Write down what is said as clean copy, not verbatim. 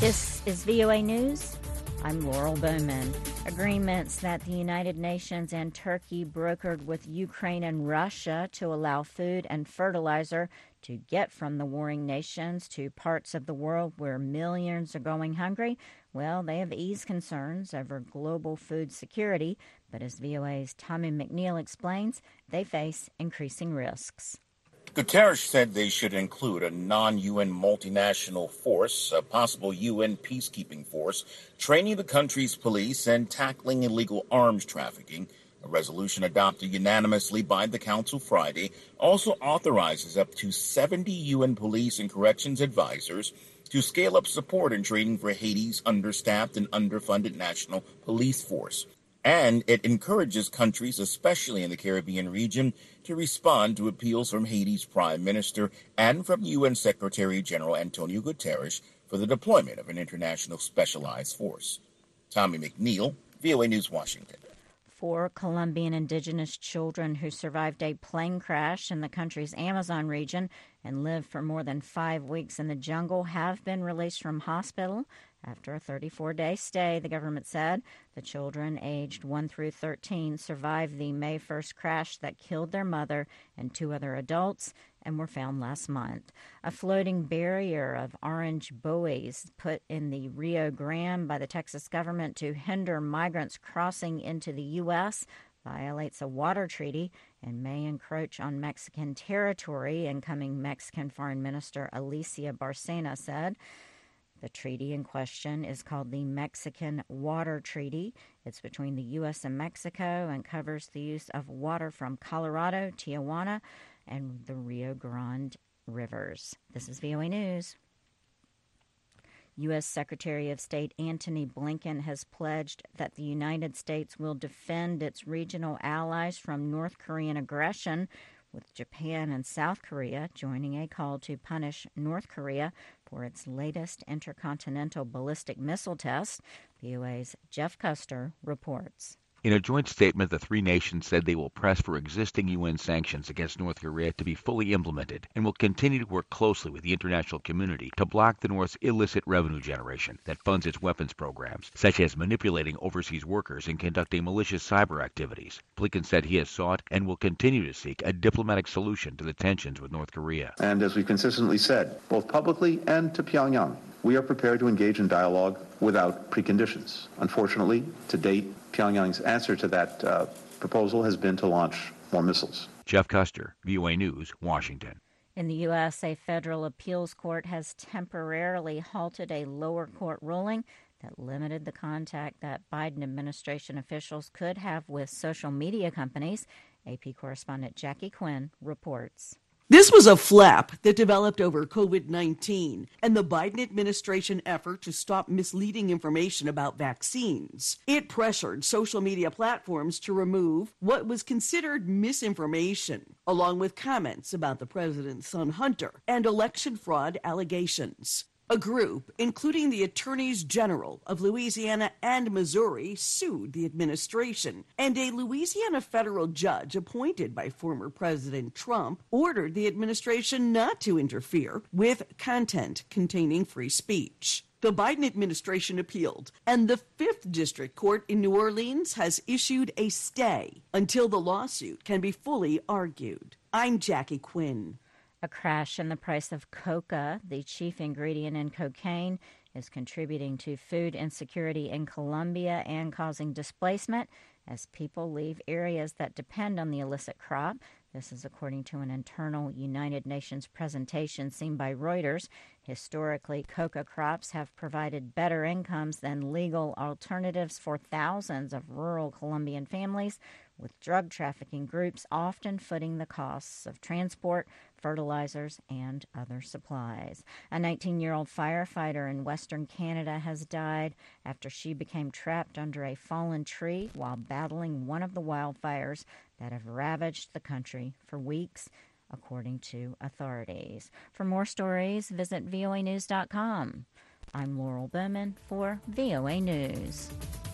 This is VOA News. I'm Laurel Bowman. Agreements that the United Nations and Turkey brokered with Ukraine and Russia to allow food and fertilizer to get from the warring nations to parts of the world where millions are going hungry, well, they have eased concerns over global food security. But as VOA's Tommy McNeil explains, they face increasing risks. Guterres said they should include a non-UN multinational force, a possible UN peacekeeping force, training the country's police and tackling illegal arms trafficking. A resolution adopted unanimously by the Council Friday also authorizes up to 70 UN police and corrections advisors to scale up support and training for Haiti's understaffed and underfunded national police force. And it encourages countries, especially in the Caribbean region, to respond to appeals from Haiti's prime minister and from UN Secretary General Antonio Guterres for the deployment of an international specialized force. Tommy McNeil, VOA News, Washington. 4 Colombian indigenous children who survived a plane crash in the country's Amazon region and lived for more than 5 weeks in the jungle have been released from hospital after a 34-day stay, the government said. The children, aged 1 through 13, survived the May 1st crash that killed their mother and 2 other adults and were found last month. A floating barrier of orange buoys put in the Rio Grande by the Texas government to hinder migrants crossing into the U.S. violates a water treaty and may encroach on Mexican territory, incoming Mexican Foreign Minister Alicia Bárcena said. The treaty in question is called the Mexican Water Treaty. It's between the U.S. and Mexico and covers the use of water from Colorado, Tijuana, and the Rio Grande rivers. This is VOA News. U.S. Secretary of State Antony Blinken has pledged that the United States will defend its regional allies from North Korean aggression, with Japan and South Korea joining a call to punish North Korea for its latest intercontinental ballistic missile test. VOA's Jeff Custer reports. In a joint statement, the three nations said they will press for existing UN sanctions against North Korea to be fully implemented and will continue to work closely with the international community to block the North's illicit revenue generation that funds its weapons programs, such as manipulating overseas workers and conducting malicious cyber activities. Blinken said he has sought and will continue to seek a diplomatic solution to the tensions with North Korea. And as we've consistently said, both publicly and to Pyongyang, we are prepared to engage in dialogue without preconditions. Unfortunately, to date, Pyongyang's answer to that proposal has been to launch more missiles. Jeff Custer, VOA News, Washington. In the U.S., a federal appeals court has temporarily halted a lower court ruling that limited the contact that Biden administration officials could have with social media companies. AP correspondent Jackie Quinn reports. This was a flap that developed over COVID-19 and the Biden administration effort to stop misleading information about vaccines. It pressured social media platforms to remove what was considered misinformation, along with comments about the president's son Hunter and election fraud allegations. A group, including the attorneys general of Louisiana and Missouri, sued the administration, and a Louisiana federal judge appointed by former President Trump ordered the administration not to interfere with content containing free speech. The Biden administration appealed, and the 5th District Court in New Orleans has issued a stay until the lawsuit can be fully argued. I'm Jackie Quinn. A crash in the price of coca, the chief ingredient in cocaine, is contributing to food insecurity in Colombia and causing displacement as people leave areas that depend on the illicit crop. This is according to an internal United Nations presentation seen by Reuters. Historically, coca crops have provided better incomes than legal alternatives for thousands of rural Colombian families, with drug trafficking groups often footing the costs of transport, fertilizers, and other supplies. A 19-year-old firefighter in Western Canada has died after she became trapped under a fallen tree while battling one of the wildfires that have ravaged the country for weeks, according to authorities. For more stories, visit voanews.com. I'm Laurel Bowman for VOA News.